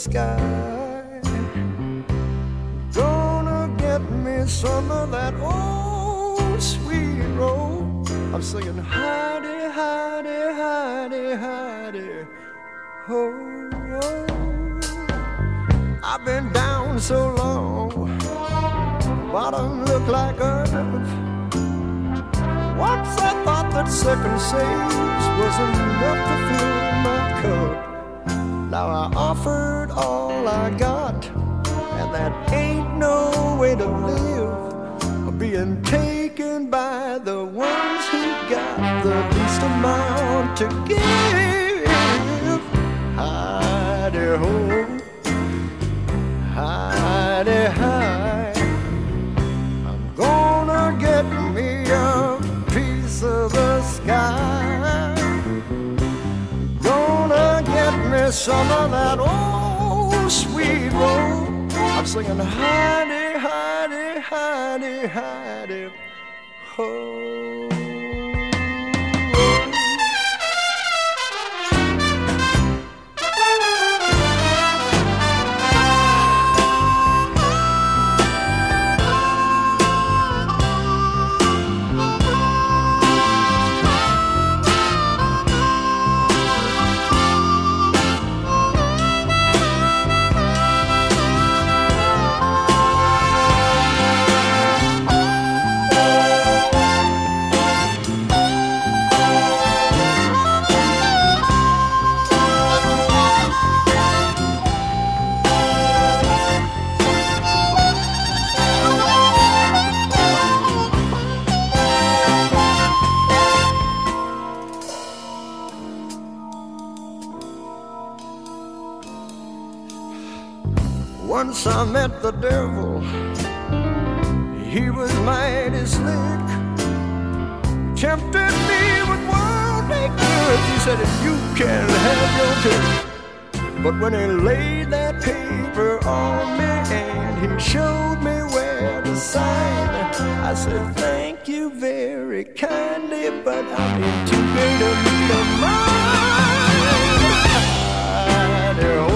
sky. Gonna get me some of that old sweet roll. I'm singing hidey, hidey, hidey, hidey, ho, oh. I've been down so long, bottom look like earth. Once I thought that second saves was enough to fill my cup. Now I offered all I got, and that ain't no way to live. Being taken by the ones who got the least amount to give. Hidey-ho, hidey-hi, I'm gonna get me a piece of the sky. Gonna get me some of that old sweet roll. I'm singing hidey, hidey, hidey, hidey, ho. Once I met the devil, he was mighty slick. Tempted me with worldly goods. He said, you can have your pick. But when he laid that paper on me and he showed me where to sign, I said, thank you very kindly, but I'm in too great a need of mine. Hidey-ho,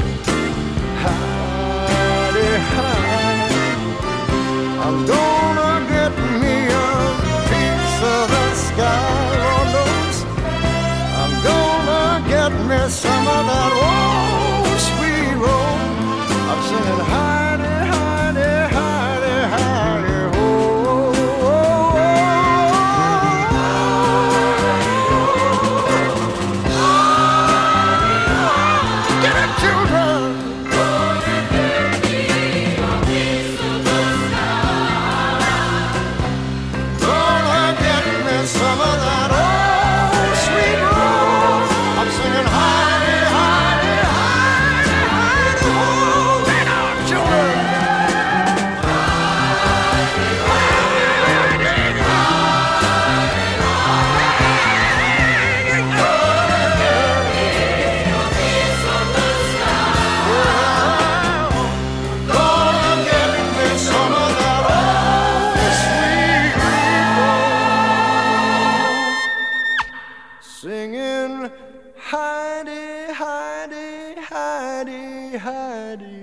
I'm gonna get me a piece of the sky, Lord knows. I'm gonna get me some of that old sweet roll. I'm singing hidey, hidey, hidey, hidey, ho, oh, oh. Get it, children. Some of that old sweet roll. I'm singing hidey, hidey, hidey, hidey, ho. Get out, children. Hidey, hidey, hidey, gonna get me some of that old sweet roll. Singing hidey, hidey, hidey, hidey.